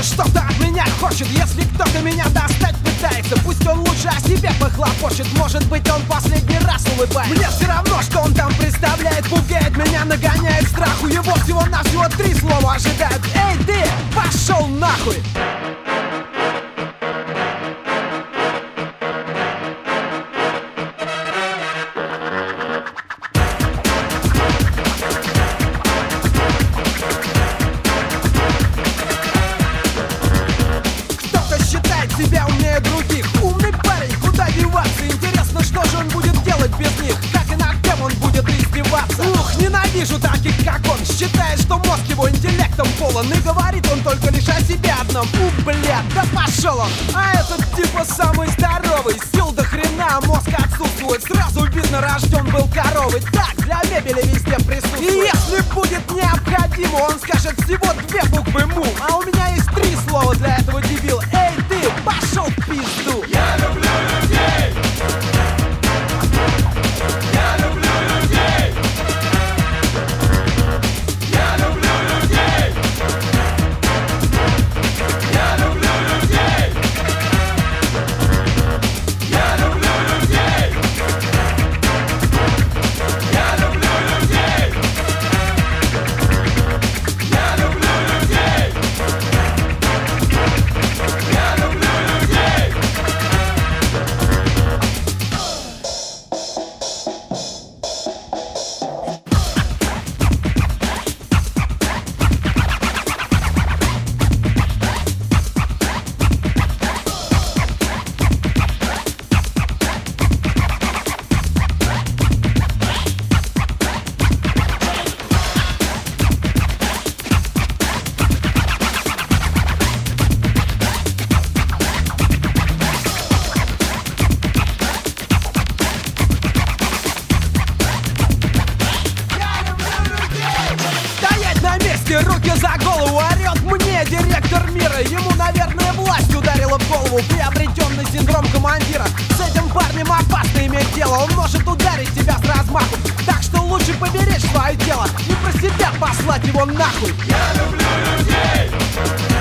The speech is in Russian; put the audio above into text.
что-то от меня хочет. Если кто-то меня достать пытается, пусть он лучше о себе похлопочет. Может быть, он последний раз улыбается. Мне все равно, что он там представляет. Пугает меня, нагоняет страху. Его всего-навсего 3 слова ожидают. Эй, ты, пошел нахуй! Себя умнее других. Умный парень, куда деваться? Интересно, что же он будет делать без них? Как и над кем он будет издеваться? Ух, ненавижу таких, как он. Считает, что мозг его интеллектом полон. И говорит он только лишь о себе одном. Блядь, да пошел он. А этот типа самый здоровый. Сил до хрена, а мозг отсутствует. Сразу видно, рожден был коровой. Так, для мебели везде присутствует. И если будет необходимо, он скажет всего 2 буквы му. А у меня есть 3 слова для этого дебила. Эй, ты, пошел в пизду! Я люблю людей! Я люблю людей! Я люблю людей! Я люблю людей! Я люблю людей! Я люблю людей! Я люблю людей! Я люблю людей! Руки за голову, орет мне директор мира. Ему, наверное, власть ударила в голову. Приобретенный синдром командира. С этим парнем опасно иметь дело. Он может ударить тебя с размаху. Так что лучше поберечь свое тело и про себя послать его нахуй. Я люблю людей!